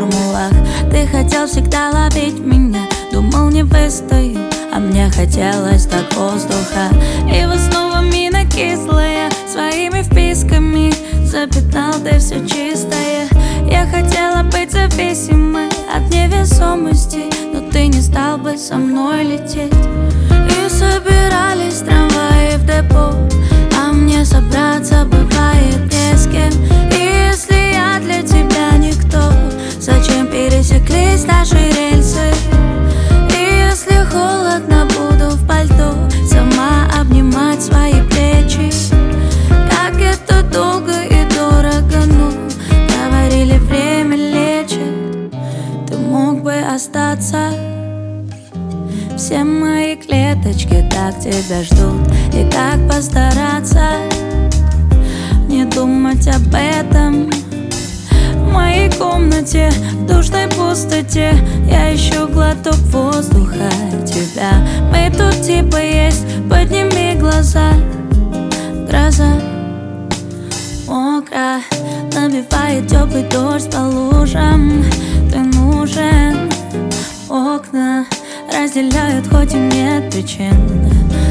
формулах. Ты хотел всегда ловить меня, думал не выстою, а мне хотелось так воздуха. И вот снова мина кислая, своими вписками запятнал ты все чистое. Я хотела быть зависимой от невесомости, но ты не стал бы со мной лететь. И собирались трамваи в депо, а мне собраться бывает не с кем. И если я для тебя никто, зачем пересеклись наши рельсы? И если холодно, буду в пальто сама обнимать свои плечи. Как это долго и дорого, ну, говорили, время лечит. Ты мог бы остаться. Все мои клеточки так тебя ждут. И как постараться не думать об этом? В моей комнате, в душной пустоте, я ищу глоток воздуха тебя. Мы тут типа есть, подними глаза. Гроза мокро набивает теплый дождь по лужам. Ты нужен, окна разделяют, хоть и нет причин.